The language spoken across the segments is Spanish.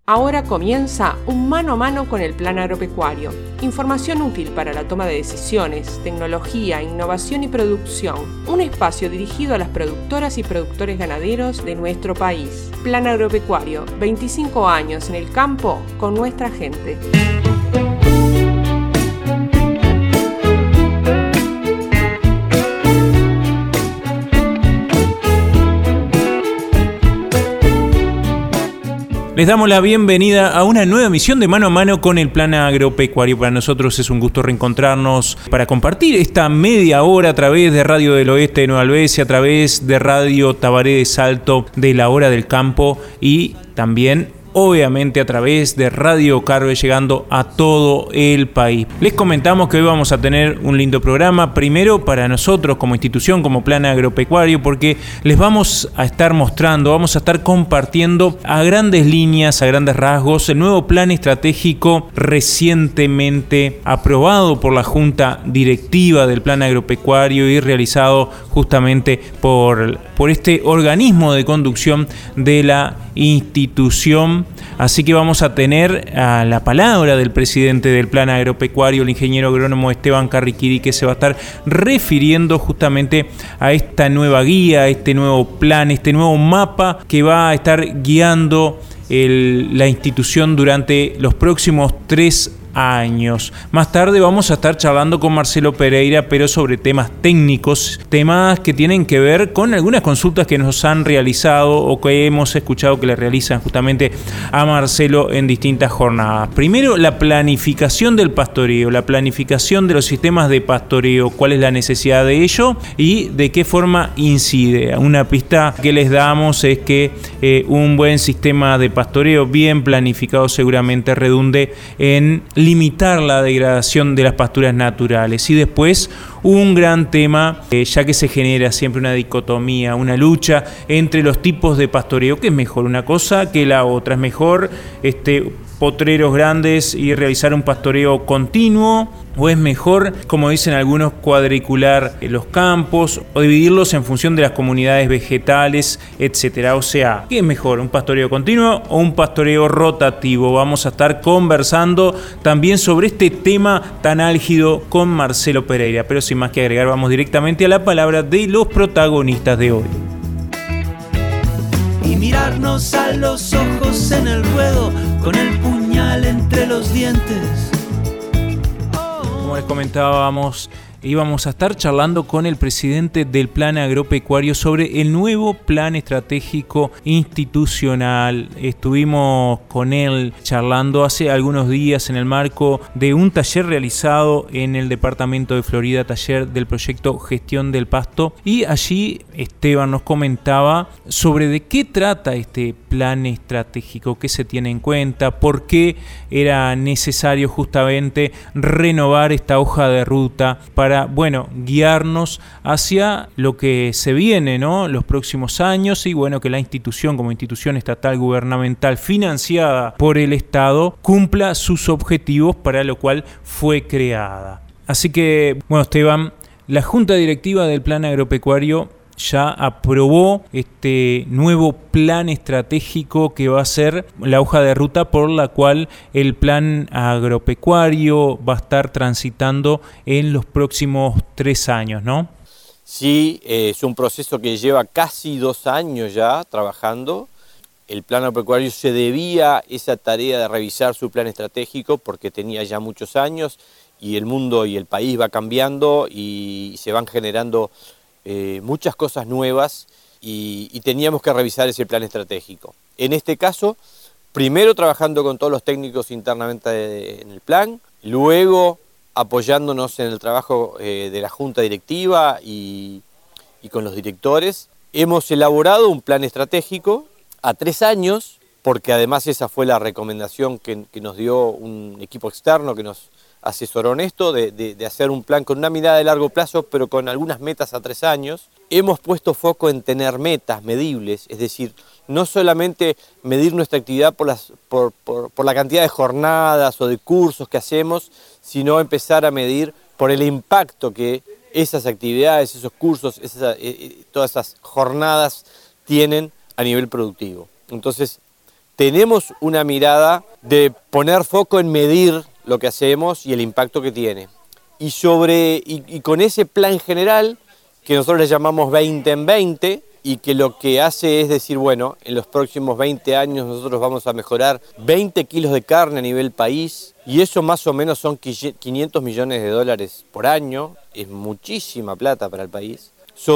Ahora comienza un mano a mano con el Plan Agropecuario. Información útil para la toma de decisiones, tecnología, innovación y producción. Un espacio dirigido a las productoras y productores ganaderos de nuestro país. Plan Agropecuario, 25 años en el campo con nuestra gente. Les damos la bienvenida a una nueva emisión de Mano a Mano con el Plan Agropecuario. Para nosotros es un gusto reencontrarnos para compartir esta media hora a través de Radio del Oeste de Nueva Albesia, a través de Radio Tabaré de Salto, de La Hora del Campo y también obviamente a través de Radio Carve, llegando a todo el país. Les comentamos que hoy vamos a tener un lindo programa, primero para nosotros como institución, como Plan Agropecuario, porque les vamos a estar mostrando, vamos a estar compartiendo a grandes líneas, a grandes rasgos, el nuevo plan estratégico recientemente aprobado por la Junta Directiva del Plan Agropecuario y realizado justamente por este organismo de conducción de la institución. Así que vamos a tener a la palabra del presidente del Plan Agropecuario, el ingeniero agrónomo Esteban Carriquiri, que se va a estar refiriendo justamente a esta nueva guía, a este nuevo plan, este nuevo mapa que va a estar guiando la institución durante los próximos 3 años. Más tarde vamos a estar charlando con Marcelo Pereira, pero sobre temas técnicos, temas que tienen que ver con algunas consultas que nos han realizado o que hemos escuchado que le realizan justamente a Marcelo en distintas jornadas. Primero, la planificación del pastoreo, la planificación de los sistemas de pastoreo, cuál es la necesidad de ello y de qué forma incide. Una pista que les damos es que un buen sistema de pastoreo bien planificado seguramente redunde en limitar la degradación de las pasturas naturales. Y después un gran tema, ya que se genera siempre una dicotomía, una lucha entre los tipos de pastoreo, que es mejor una cosa que la otra. Es mejor potreros grandes y realizar un pastoreo continuo, o es mejor, como dicen algunos, cuadricular los campos o dividirlos en función de las comunidades vegetales, etcétera. O sea, ¿qué es mejor, un pastoreo continuo o un pastoreo rotativo? Vamos a estar conversando también sobre este tema tan álgido con Marcelo Pereira. Pero sin más que agregar, vamos directamente a la palabra de los protagonistas de hoy. Y mirarnos a los ojos en el ruedo, con el puñal entre los dientes. Como les comentábamos, íbamos a estar charlando con el presidente del Plan Agropecuario sobre el nuevo plan estratégico institucional. Estuvimos con él charlando hace algunos días en el marco de un taller realizado en el departamento de Florida, taller del proyecto Gestión del Pasto, y allí Esteban nos comentaba sobre de qué trata este plan estratégico, qué se tiene en cuenta, por qué era necesario justamente renovar esta hoja de ruta para guiarnos hacia lo que se viene, ¿no? Los próximos años, y que la institución, como institución estatal gubernamental financiada por el Estado, cumpla sus objetivos para lo cual fue creada. Así que, Esteban, la Junta Directiva del Plan Agropecuario ya aprobó este nuevo plan estratégico que va a ser la hoja de ruta por la cual el plan agropecuario va a estar transitando en los próximos 3 años, ¿no? Sí, es un proceso que lleva casi 2 años ya trabajando. El plan agropecuario se debía esa tarea de revisar su plan estratégico porque tenía ya muchos años y el mundo y el país va cambiando y se van generando muchas cosas nuevas y teníamos que revisar ese plan estratégico. En este caso, primero trabajando con todos los técnicos internamente en el plan, luego apoyándonos en el trabajo de la Junta Directiva y con los directores. Hemos elaborado un plan estratégico a 3 años, porque además esa fue la recomendación que nos dio un equipo externo que nos asesoró en esto, de hacer un plan con una mirada de largo plazo, pero con algunas metas a 3 años. Hemos puesto foco en tener metas medibles, es decir, no solamente medir nuestra actividad por la cantidad de jornadas o de cursos que hacemos, sino empezar a medir por el impacto que esas actividades, esos cursos, todas esas jornadas tienen a nivel productivo. Entonces, tenemos una mirada de poner foco en medir lo que hacemos y el impacto que tiene. Y con ese plan general, que nosotros le llamamos 20 en 20, y que lo que hace es decir, bueno, en los próximos 20 años nosotros vamos a mejorar 20 kilos de carne a nivel país, y eso más o menos son 500 millones de dólares por año, es muchísima plata para el país.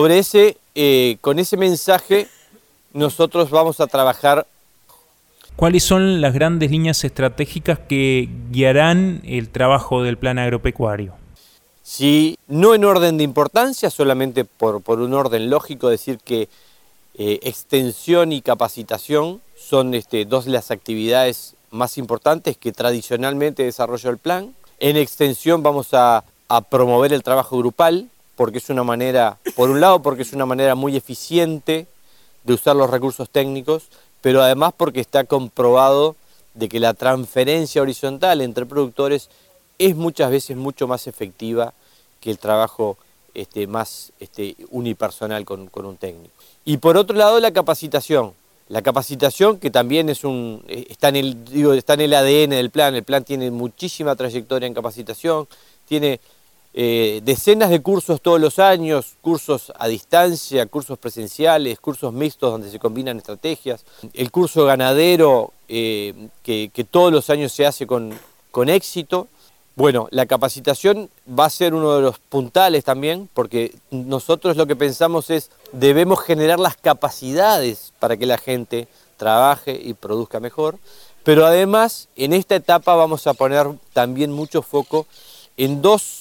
Con ese mensaje nosotros vamos a trabajar. ¿Cuáles son las grandes líneas estratégicas que guiarán el trabajo del plan agropecuario? Sí, no en orden de importancia, solamente por un orden lógico, decir que extensión y capacitación son dos de las actividades más importantes que tradicionalmente desarrolla el plan. En extensión vamos a promover el trabajo grupal, porque es una manera, por un lado, porque es una manera muy eficiente de usar los recursos técnicos, pero además porque está comprobado de que la transferencia horizontal entre productores es muchas veces mucho más efectiva que el trabajo más unipersonal con un técnico. Y por otro lado, la capacitación. La capacitación, que también está en el ADN del plan. El plan tiene muchísima trayectoria en capacitación, tiene decenas de cursos todos los años, cursos a distancia, cursos presenciales, cursos mixtos donde se combinan estrategias. El curso ganadero, que todos los años se hace con éxito. Bueno, la capacitación va a ser uno de los puntales también, porque nosotros lo que pensamos es, debemos generar las capacidades para que la gente trabaje y produzca mejor, pero además en esta etapa vamos a poner también mucho foco en dos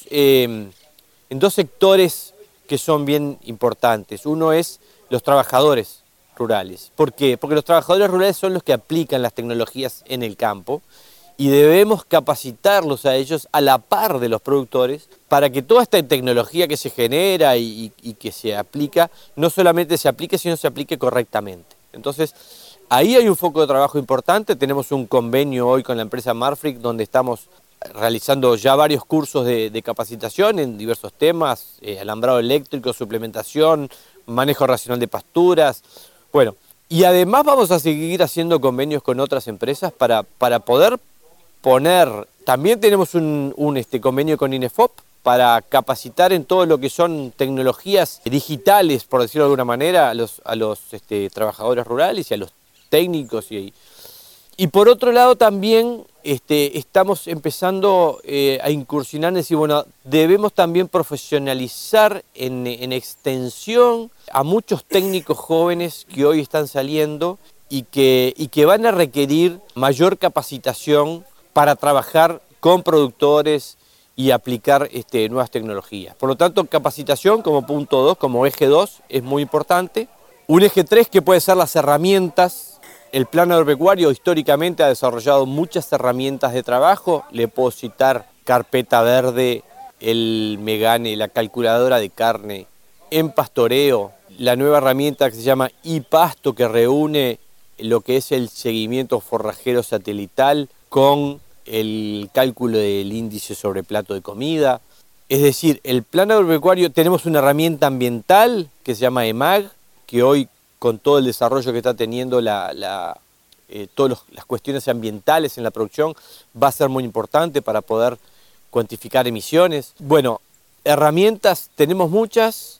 sectores que son bien importantes. Uno es los trabajadores rurales. ¿Por qué? Porque los trabajadores rurales son los que aplican las tecnologías en el campo, y debemos capacitarlos a ellos a la par de los productores para que toda esta tecnología que se genera y que se aplica, no solamente se aplique, sino se aplique correctamente. Entonces, ahí hay un foco de trabajo importante. Tenemos un convenio hoy con la empresa Marfrig, donde estamos realizando ya varios cursos de capacitación en diversos temas, alambrado eléctrico, suplementación, manejo racional de pasturas. Bueno, y además vamos a seguir haciendo convenios con otras empresas para poder también tenemos un convenio con INEFOP para capacitar en todo lo que son tecnologías digitales, por decirlo de alguna manera, a los trabajadores rurales y a los técnicos. Y por otro lado también estamos empezando a incursionar en decir, bueno, debemos también profesionalizar en extensión a muchos técnicos jóvenes que hoy están saliendo y que van a requerir mayor capacitación para trabajar con productores y aplicar nuevas tecnologías. Por lo tanto, capacitación como punto 2, como eje 2, es muy importante. Un eje 3 que puede ser las herramientas. El plan agropecuario históricamente ha desarrollado muchas herramientas de trabajo. Le puedo citar carpeta verde, el Megane, la calculadora de carne, en pastoreo, la nueva herramienta que se llama iPasto, que reúne lo que es el seguimiento forrajero satelital con el cálculo del índice sobre plato de comida. Es decir, el plan agropecuario, tenemos una herramienta ambiental que se llama EMAG, que hoy con todo el desarrollo que está teniendo todas las cuestiones ambientales en la producción va a ser muy importante para poder cuantificar emisiones. Bueno, herramientas tenemos muchas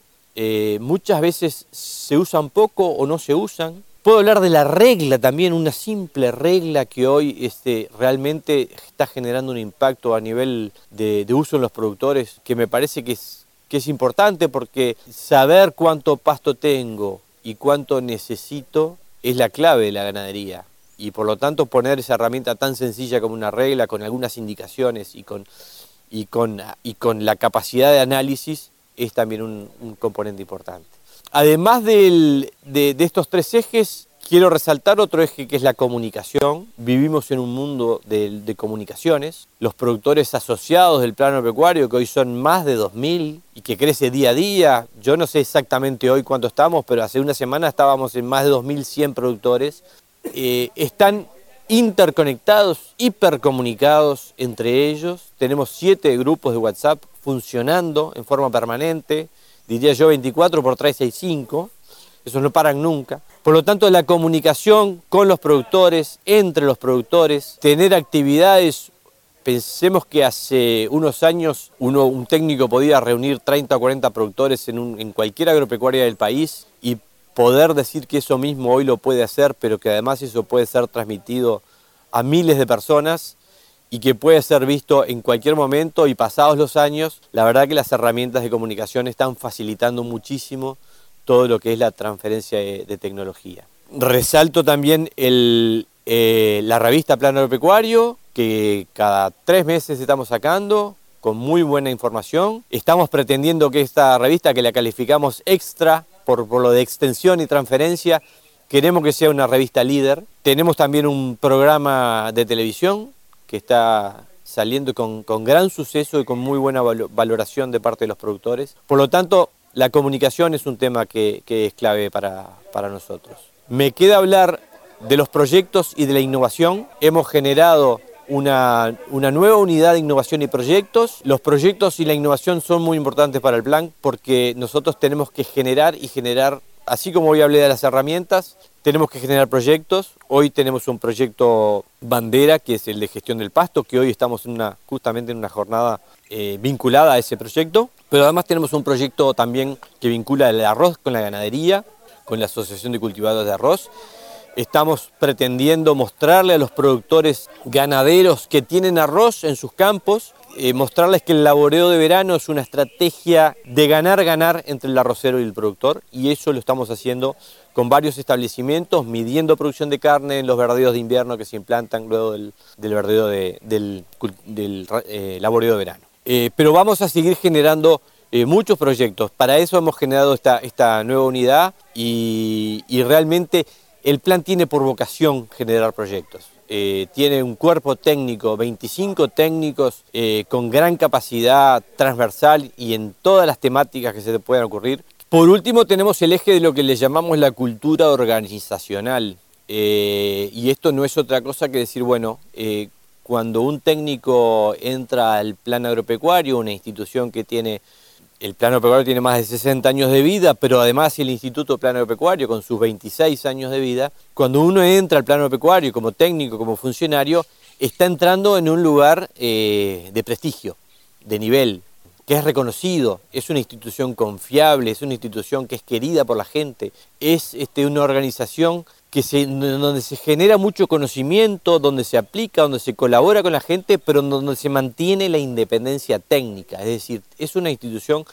veces se usan poco o no se usan. Puedo hablar de la regla también, una simple regla que hoy realmente está generando un impacto a nivel de uso en los productores, que me parece que es importante, porque saber cuánto pasto tengo y cuánto necesito es la clave de la ganadería. Y por lo tanto poner esa herramienta tan sencilla como una regla, con algunas indicaciones y con la capacidad de análisis, es también un componente importante. Además de estos tres ejes, quiero resaltar otro eje que es la comunicación. Vivimos en un mundo de comunicaciones. Los productores asociados del plan agropecuario, que hoy son más de 2.000 y que crece día a día. Yo no sé exactamente hoy cuánto estamos, pero hace una semana estábamos en más de 2.100 productores. Están interconectados, hipercomunicados entre ellos. Tenemos 7 grupos de WhatsApp funcionando en forma permanente. Diría yo 24 por 365, esos no paran nunca. Por lo tanto, la comunicación con los productores, entre los productores, tener actividades. Pensemos que hace unos años un técnico podía reunir 30 o 40 productores en cualquier agropecuaria del país y poder decir que eso mismo hoy lo puede hacer, pero que además eso puede ser transmitido a miles de personas y que puede ser visto en cualquier momento y pasados los años. La verdad que las herramientas de comunicación están facilitando muchísimo todo lo que es la transferencia de tecnología. Resalto también la revista Plano Agropecuario, que cada 3 meses estamos sacando, con muy buena información. Estamos pretendiendo que esta revista, que la calificamos extra por lo de extensión y transferencia, queremos que sea una revista líder. Tenemos también un programa de televisión que está saliendo con gran suceso y con muy buena valoración de parte de los productores. Por lo tanto, la comunicación es un tema que es clave para nosotros. Me queda hablar de los proyectos y de la innovación. Hemos generado una nueva unidad de innovación y proyectos. Los proyectos y la innovación son muy importantes para el plan porque nosotros tenemos que generar, así como hoy hablé de las herramientas, tenemos que generar proyectos. Hoy tenemos un proyecto bandera, que es el de gestión del pasto, que hoy estamos justamente en una jornada vinculada a ese proyecto. Pero además tenemos un proyecto también que vincula el arroz con la ganadería, con la Asociación de Cultivadores de Arroz. Estamos pretendiendo mostrarle a los productores ganaderos que tienen arroz en sus campos, mostrarles que el laboreo de verano es una estrategia de ganar entre el arrocero y el productor, y eso lo estamos haciendo con varios establecimientos, midiendo producción de carne en los verdeos de invierno que se implantan luego del verdeo del laboreo de verano. Pero vamos a seguir generando muchos proyectos. Para eso hemos generado esta nueva unidad y realmente el plan tiene por vocación generar proyectos. Tiene un cuerpo técnico, 25 técnicos con gran capacidad transversal y en todas las temáticas que se te puedan ocurrir. Por último, tenemos el eje de lo que le llamamos la cultura organizacional. Y esto no es otra cosa que decir, bueno, cuando un técnico entra al plan agropecuario, una institución que tiene, el plan agropecuario tiene más de 60 años de vida, pero además el Instituto Plan Agropecuario con sus 26 años de vida, cuando uno entra al plan agropecuario como técnico, como funcionario, está entrando en un lugar de prestigio, de nivel, que es reconocido, es una institución confiable, es una institución que es querida por la gente, es una organización donde se genera mucho conocimiento, donde se aplica, donde se colabora con la gente, pero donde se mantiene la independencia técnica. Es decir, es una institución,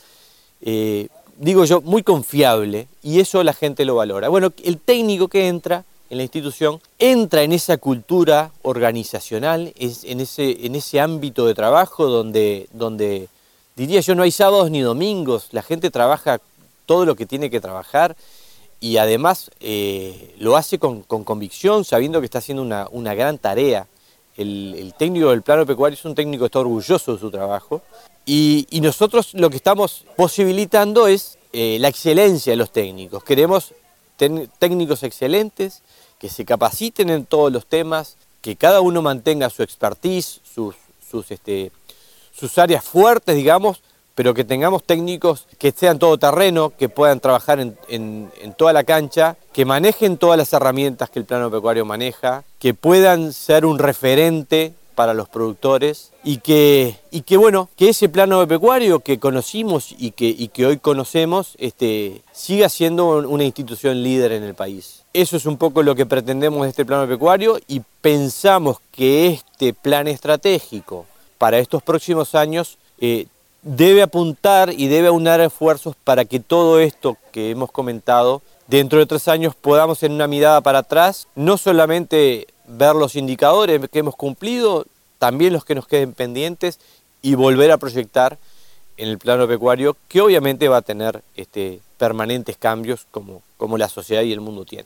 digo yo, muy confiable y eso la gente lo valora. Bueno, el técnico que entra en la institución entra en esa cultura organizacional, en ese ámbito de trabajo donde, diría yo, no hay sábados ni domingos, la gente trabaja todo lo que tiene que trabajar. Y además lo hace con convicción, sabiendo que está haciendo una gran tarea. El técnico del plan agropecuario es un técnico que está orgulloso de su trabajo. Y nosotros lo que estamos posibilitando es la excelencia de los técnicos. Queremos técnicos excelentes, que se capaciten en todos los temas, que cada uno mantenga su expertise, sus áreas fuertes, digamos, pero que tengamos técnicos que sean todoterreno, que puedan trabajar en toda la cancha, que manejen todas las herramientas que el plan agropecuario maneja, que puedan ser un referente para los productores y que ese plan agropecuario que conocimos y que hoy conocemos siga siendo una institución líder en el país. Eso es un poco lo que pretendemos de este plan agropecuario y pensamos que este plan estratégico para estos próximos años debe apuntar y debe aunar esfuerzos para que todo esto que hemos comentado, dentro de 3 años podamos en una mirada para atrás, no solamente ver los indicadores que hemos cumplido, también los que nos queden pendientes y volver a proyectar en el plano agropecuario, que obviamente va a tener permanentes cambios como la sociedad y el mundo tiene.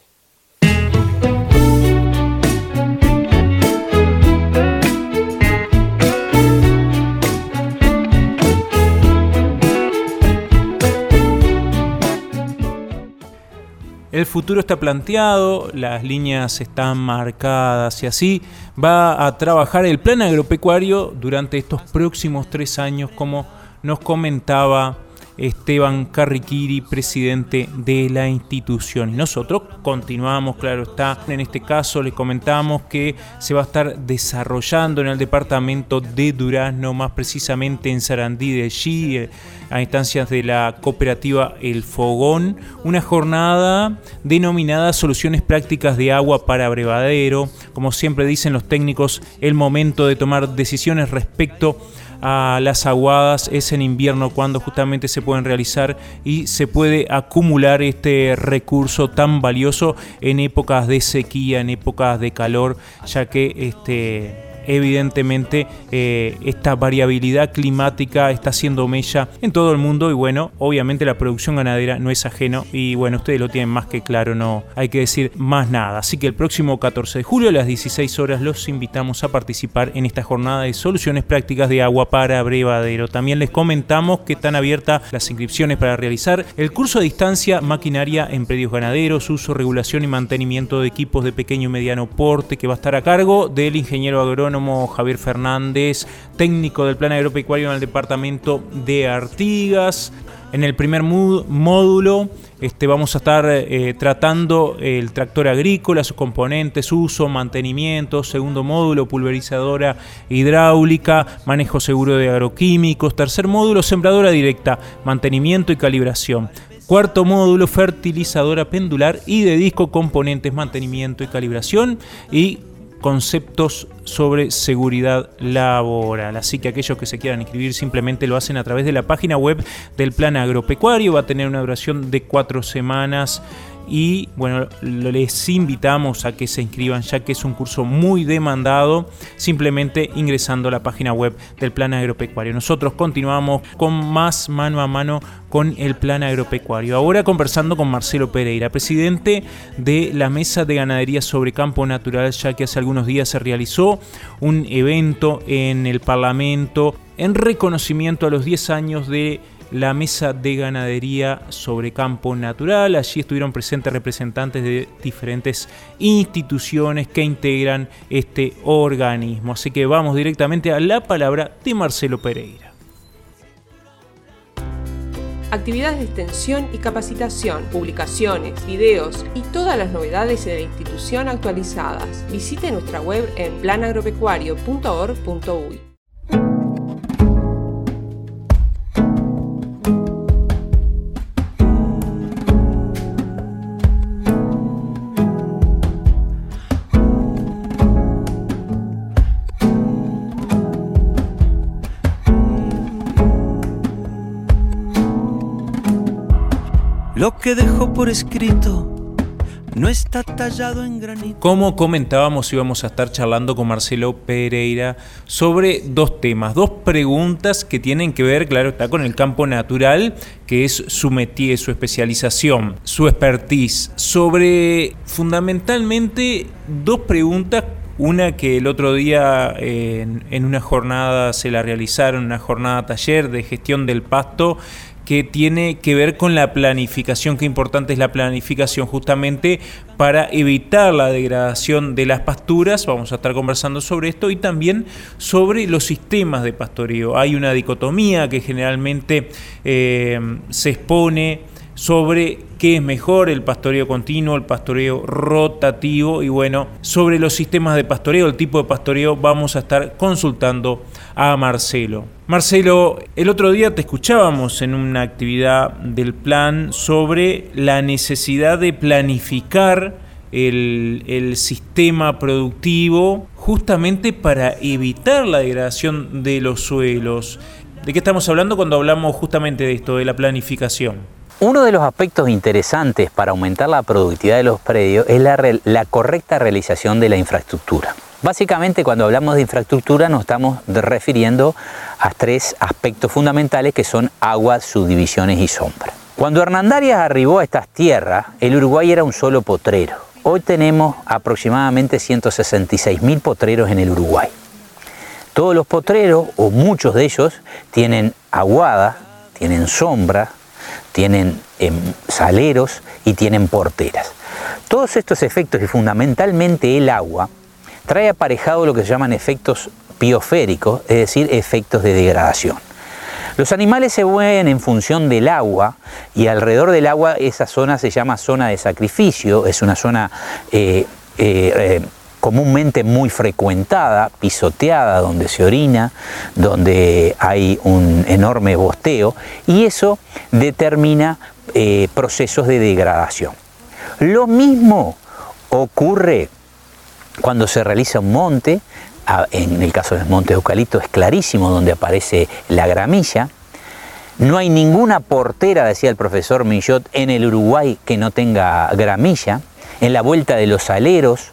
El futuro está planteado, las líneas están marcadas y así va a trabajar el plan agropecuario durante estos próximos 3 años, como nos comentaba Esteban Carriquiri, presidente de la institución. Y nosotros continuamos, claro está, en este caso les comentamos que se va a estar desarrollando en el departamento de Durazno, más precisamente en Sarandí de Allí, a instancias de la cooperativa El Fogón, una jornada denominada Soluciones Prácticas de Agua para Abrevadero. Como siempre dicen los técnicos, el momento de tomar decisiones respecto a las aguadas es en invierno, cuando justamente se pueden realizar y se puede acumular este recurso tan valioso en épocas de sequía, en épocas de calor, ya que evidentemente esta variabilidad climática está haciendo mella en todo el mundo y bueno, obviamente la producción ganadera no es ajeno y bueno, ustedes lo tienen más que claro, no hay que decir más nada. Así que el próximo 14 de julio a las 16 horas los invitamos a participar en esta jornada de soluciones prácticas de agua para abrevadero. También les comentamos que están abiertas las inscripciones para realizar el curso a distancia Maquinaria en Predios Ganaderos, uso, regulación y mantenimiento de equipos de pequeño y mediano porte, que va a estar a cargo del ingeniero agrónomo Javier Fernández, técnico del Plan Agropecuario en el departamento de Artigas. En el primer módulo vamos a estar tratando el tractor agrícola, sus componentes, uso, mantenimiento. Segundo módulo, pulverizadora hidráulica, manejo seguro de agroquímicos. Tercer módulo, sembradora directa, mantenimiento y calibración. Cuarto módulo, fertilizadora pendular y de disco, componentes, mantenimiento y calibración. Y conceptos sobre seguridad laboral. Así que aquellos que se quieran inscribir simplemente lo hacen a través de la página web del Plan Agropecuario. Va a tener una duración de 4 semanas y bueno, les invitamos a que se inscriban, ya que es un curso muy demandado, simplemente ingresando a la página web del Plan Agropecuario. Nosotros continuamos con más mano a mano con el Plan Agropecuario. Ahora conversando con Marcelo Pereira, presidente de la Mesa de Ganadería sobre Campo Natural, ya que hace algunos días se realizó un evento en el Parlamento en reconocimiento a los 10 años de la Mesa de Ganadería sobre Campo Natural. Allí estuvieron presentes representantes de diferentes instituciones que integran este organismo. Así que vamos directamente a la palabra de Marcelo Pereira. Actividades de extensión y capacitación, publicaciones, videos y todas las novedades de la institución actualizadas. Visite nuestra web en planagropecuario.org.uy. Lo que dejó por escrito no está tallado en granito. Como comentábamos, íbamos a estar charlando con Marcelo Pereira sobre dos temas, dos preguntas que tienen que ver, claro está, con el campo natural, que es su métier, su especialización, su expertise. Sobre fundamentalmente dos preguntas. Una que el otro día en una jornada se la realizaron, una jornada taller de gestión del pasto, que tiene que ver con la planificación. Qué importante es la planificación justamente para evitar la degradación de las pasturas. Vamos a estar conversando sobre esto y también sobre los sistemas de pastoreo. Hay una dicotomía que generalmente se expone sobre qué es mejor, el pastoreo continuo, el pastoreo rotativo, y bueno, sobre los sistemas de pastoreo, el tipo de pastoreo, vamos a estar consultando a Marcelo. Marcelo, el otro día te escuchábamos en una actividad del plan sobre la necesidad de planificar el sistema productivo justamente para evitar la degradación de los suelos. ¿De qué estamos hablando cuando hablamos justamente de esto, de la planificación? Uno de los aspectos interesantes para aumentar la productividad de los predios es la correcta realización de la infraestructura. Básicamente, cuando hablamos de infraestructura nos estamos refiriendo a 3 aspectos fundamentales, que son agua, subdivisiones y sombra. Cuando Hernandarias arribó a estas tierras, el Uruguay era un solo potrero. Hoy tenemos aproximadamente 166.000 potreros en el Uruguay. Todos los potreros, o muchos de ellos, tienen aguada, tienen sombra, tienen saleros y tienen porteras. Todos estos efectos, y fundamentalmente el agua, trae aparejado lo que se llaman efectos biosféricos, es decir, efectos de degradación. Los animales se mueven en función del agua y alrededor del agua esa zona se llama zona de sacrificio, es una zona comúnmente muy frecuentada, pisoteada, donde se orina, donde hay un enorme bosteo y eso determina procesos de degradación. Lo mismo ocurre cuando se realiza un monte. En el caso del monte de eucalipto es clarísimo donde aparece la gramilla. No hay ninguna portera, decía el profesor Millot, en el Uruguay que no tenga gramilla. En la vuelta de los aleros,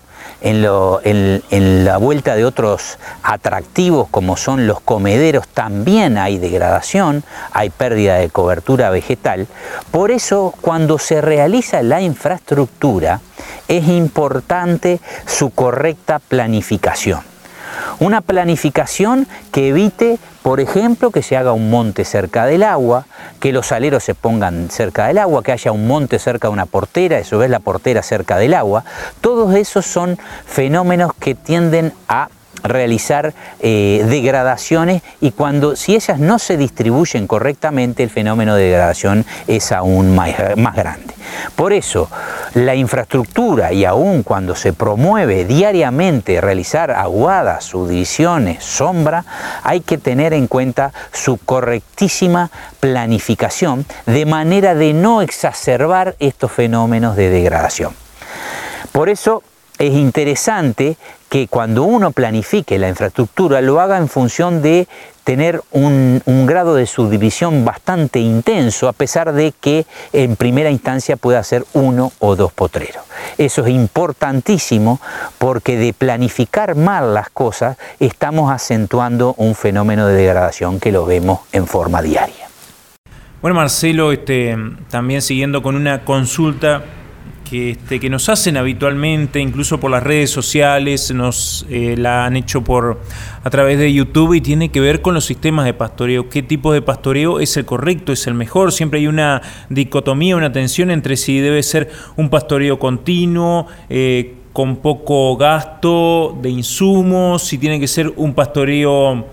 en la vuelta de otros atractivos como son los comederos, también hay degradación, hay pérdida de cobertura vegetal. Por eso, cuando se realiza la infraestructura, es importante su correcta planificación. Una planificación que evite, por ejemplo, que se haga un monte cerca del agua, que los aleros se pongan cerca del agua, que haya un monte cerca de una portera, eso es la portera cerca del agua. Todos esos son fenómenos que tienden a realizar degradaciones y si ellas no se distribuyen correctamente, el fenómeno de degradación es aún más grande. Por eso, la infraestructura y aún cuando se promueve diariamente realizar aguadas, subdivisiones, sombra, hay que tener en cuenta su correctísima planificación de manera de no exacerbar estos fenómenos de degradación. Por eso, es interesante que cuando uno planifique la infraestructura lo haga en función de tener un grado de subdivisión bastante intenso, a pesar de que en primera instancia pueda ser 1 o 2 potreros. Eso es importantísimo porque de planificar mal las cosas estamos acentuando un fenómeno de degradación que lo vemos en forma diaria. Bueno, Marcelo, también siguiendo con una consulta que nos hacen habitualmente, incluso por las redes sociales, nos la han hecho a través de YouTube y tiene que ver con los sistemas de pastoreo. ¿Qué tipo de pastoreo es el correcto, es el mejor? Siempre hay una dicotomía, una tensión entre si debe ser un pastoreo continuo, con poco gasto de insumos, si tiene que ser un pastoreo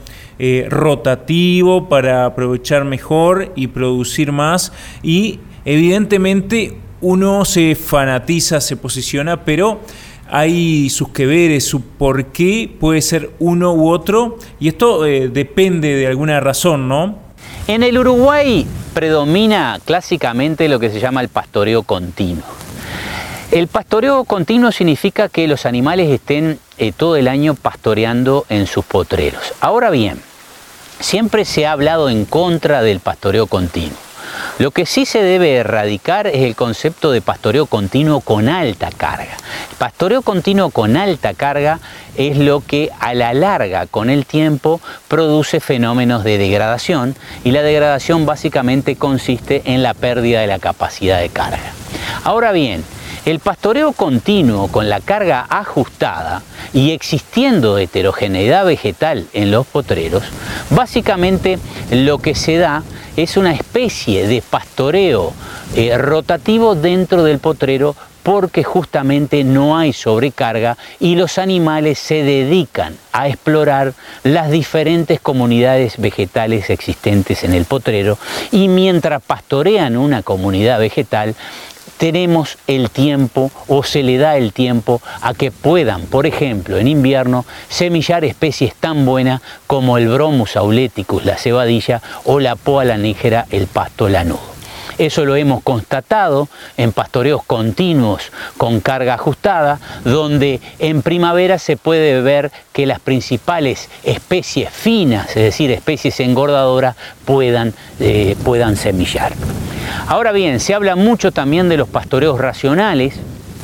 rotativo para aprovechar mejor y producir más. Y evidentemente uno se fanatiza, se posiciona, pero hay sus que veres, su por qué puede ser uno u otro, y esto depende de alguna razón, ¿no? En el Uruguay predomina clásicamente lo que se llama el pastoreo continuo. El pastoreo continuo significa que los animales estén todo el año pastoreando en sus potreros. Ahora bien, siempre se ha hablado en contra del pastoreo continuo. Lo que sí se debe erradicar es el concepto de pastoreo continuo con alta carga. El pastoreo continuo con alta carga es lo que a la larga, con el tiempo, produce fenómenos de degradación, y la degradación básicamente consiste en la pérdida de la capacidad de carga. Ahora bien, el pastoreo continuo con la carga ajustada y existiendo heterogeneidad vegetal en los potreros, básicamente lo que se da es una especie de pastoreo rotativo dentro del potrero, porque justamente no hay sobrecarga y los animales se dedican a explorar las diferentes comunidades vegetales existentes en el potrero, y mientras pastorean una comunidad vegetal, tenemos el tiempo, o se le da el tiempo, a que puedan, por ejemplo, en invierno, semillar especies tan buenas como el Bromus auleticus, la cebadilla, o la poa lanígera, el pasto lanudo. Eso lo hemos constatado en pastoreos continuos con carga ajustada, donde en primavera se puede ver que las principales especies finas, es decir, especies engordadoras, puedan semillar. Ahora bien, se habla mucho también de los pastoreos racionales,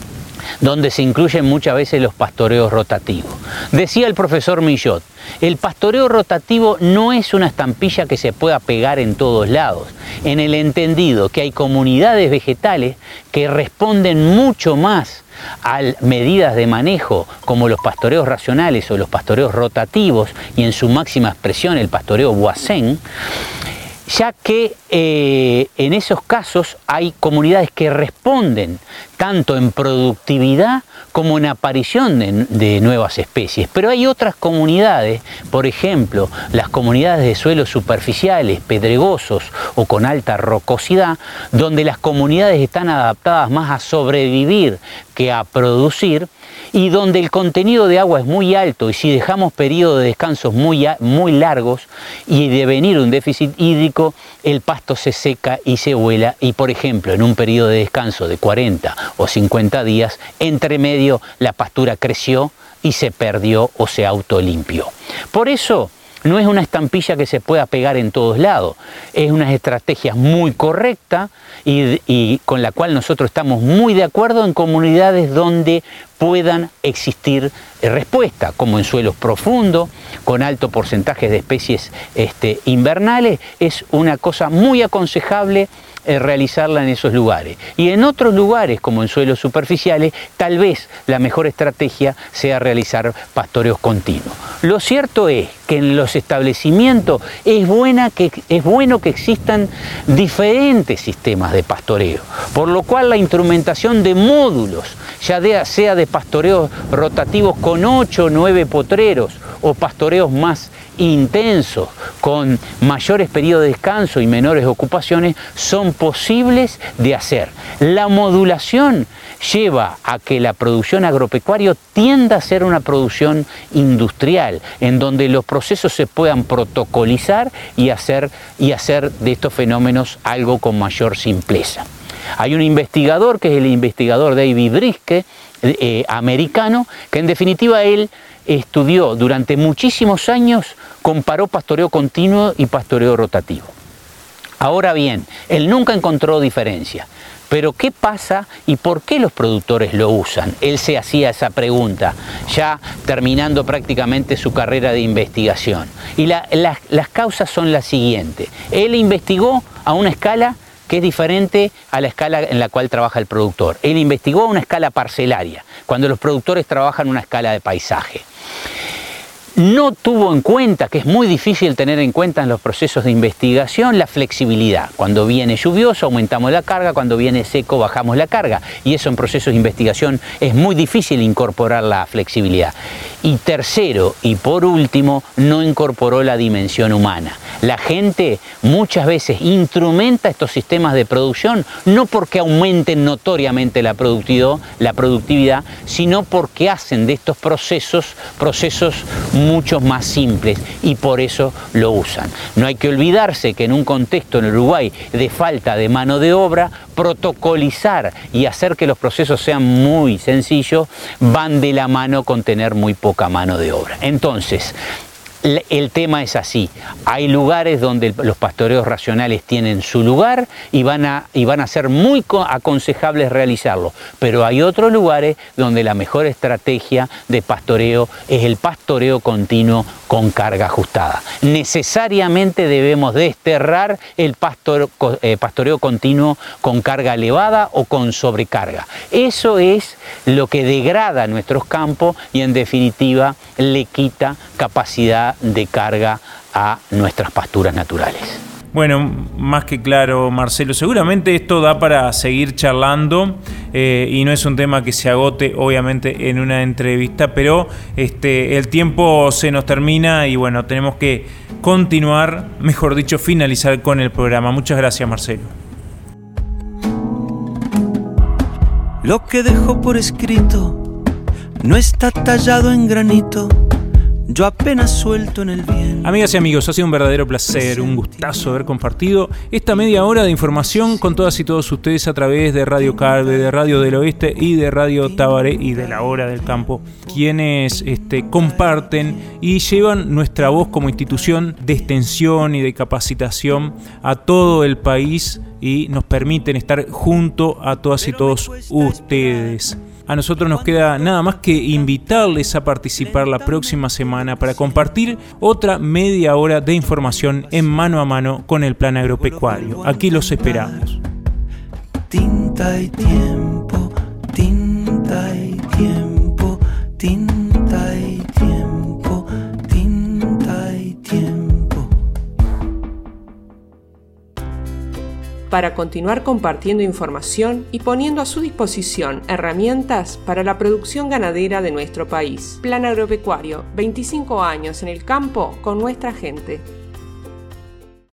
donde se incluyen muchas veces los pastoreos rotativos. Decía el profesor Millot, el pastoreo rotativo no es una estampilla que se pueda pegar en todos lados, en el entendido que hay comunidades vegetales que responden mucho más a medidas de manejo como los pastoreos racionales o los pastoreos rotativos, y en su máxima expresión el pastoreo Voisin, ya que en esos casos hay comunidades que responden tanto en productividad como en aparición de nuevas especies. Pero hay otras comunidades, por ejemplo, las comunidades de suelos superficiales, pedregosos o con alta rocosidad, donde las comunidades están adaptadas más a sobrevivir que a producir, y donde el contenido de agua es muy alto, y si dejamos periodos de descansos muy largos y de venir un déficit hídrico, el pasto se seca y se vuela, y por ejemplo en un periodo de descanso de 40 o 50 días, entre medio la pastura creció y se perdió o se autolimpió. Por eso no es una estampilla que se pueda pegar en todos lados, es una estrategia muy correcta y con la cual nosotros estamos muy de acuerdo en comunidades donde puedan existir respuestas, como en suelos profundos, con alto porcentaje de especies invernales. Es una cosa muy aconsejable realizarla en esos lugares. Y en otros lugares, como en suelos superficiales, tal vez la mejor estrategia sea realizar pastoreos continuos. Lo cierto es que en los establecimientos es bueno que existan diferentes sistemas de pastoreo, por lo cual la instrumentación de módulos, ya sea de pastoreos rotativos con 8 o 9 potreros, o pastoreos más intensos, con mayores periodos de descanso y menores ocupaciones, son posibles de hacer. La modulación lleva a que la producción agropecuaria tienda a ser una producción industrial, en donde los procesos se puedan protocolizar y hacer de estos fenómenos algo con mayor simpleza. Hay un investigador, que es el investigador David Brisque, americano, que en definitiva él estudió durante muchísimos años, comparó pastoreo continuo y pastoreo rotativo. Ahora bien, él nunca encontró diferencia. Pero ¿qué pasa y por qué los productores lo usan? Él se hacía esa pregunta, ya terminando prácticamente su carrera de investigación. Y las causas son las siguientes. Él investigó a una escala que es diferente a la escala en la cual trabaja el productor. Él investigó a una escala parcelaria, cuando los productores trabajan una escala de paisaje. No tuvo en cuenta, que es muy difícil tener en cuenta en los procesos de investigación, la flexibilidad. Cuando viene lluvioso aumentamos la carga, cuando viene seco bajamos la carga. Y eso en procesos de investigación es muy difícil incorporar la flexibilidad. Y tercero, y por último, no incorporó la dimensión humana. La gente muchas veces instrumenta estos sistemas de producción no porque aumenten notoriamente la productividad, sino porque hacen de estos procesos mucho más simples, y por eso lo usan. No hay que olvidarse que en un contexto en Uruguay de falta de mano de obra, protocolizar y hacer que los procesos sean muy sencillos van de la mano con tener muy poca mano de obra. Entonces, el tema es así. Hay lugares donde los pastoreos racionales tienen su lugar y van a ser muy aconsejables realizarlo, pero hay otros lugares donde la mejor estrategia de pastoreo es el pastoreo continuo con carga ajustada. Necesariamente debemos desterrar el pastoreo continuo con carga elevada o con sobrecarga. Eso es lo que degrada nuestros campos y en definitiva le quita capacidad de carga a nuestras pasturas naturales. Bueno, más que claro, Marcelo. Seguramente esto da para seguir charlando y no es un tema que se agote, obviamente, en una entrevista, pero el tiempo se nos termina y bueno, tenemos que continuar, mejor dicho, finalizar con el programa. Muchas gracias, Marcelo. Lo que dejó por escrito no está tallado en granito. Yo apenas suelto en el viento. Amigas y amigos, ha sido un verdadero placer, un gustazo haber compartido esta media hora de información con todas y todos ustedes a través de Radio Carve, de Radio del Oeste y de Radio Tabaré y de La Hora del Campo, quienes comparten y llevan nuestra voz como institución de extensión y de capacitación a todo el país y nos permiten estar junto a todas y todos ustedes. A nosotros nos queda nada más que invitarles a participar la próxima semana para compartir otra media hora de información en Mano a Mano con el Plan Agropecuario. Aquí los esperamos. Tinta y tiempo, tinta y tiempo, tinta y tiempo, tinta y tiempo. para continuar compartiendo información y poniendo a su disposición herramientas para la producción ganadera de nuestro país. Plan Agropecuario, 25 años en el campo con nuestra gente.